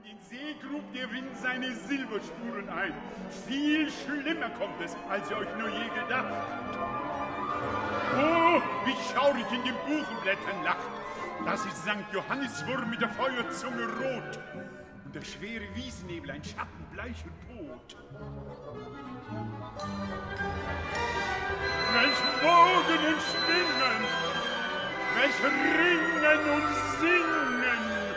den See grub der Wind seine Silberspuren ein. Viel schlimmer kommt es, als ihr euch nur je gedacht. Oh, wie schaurig in den Buchenblättern lacht. Das ist St. Johanniswurm mit der Feuerzunge rot. Und der schwere Wiesennebel ein schattenbleich und tot. Welch Wogen und Schwingen, welch Ringen und Singen.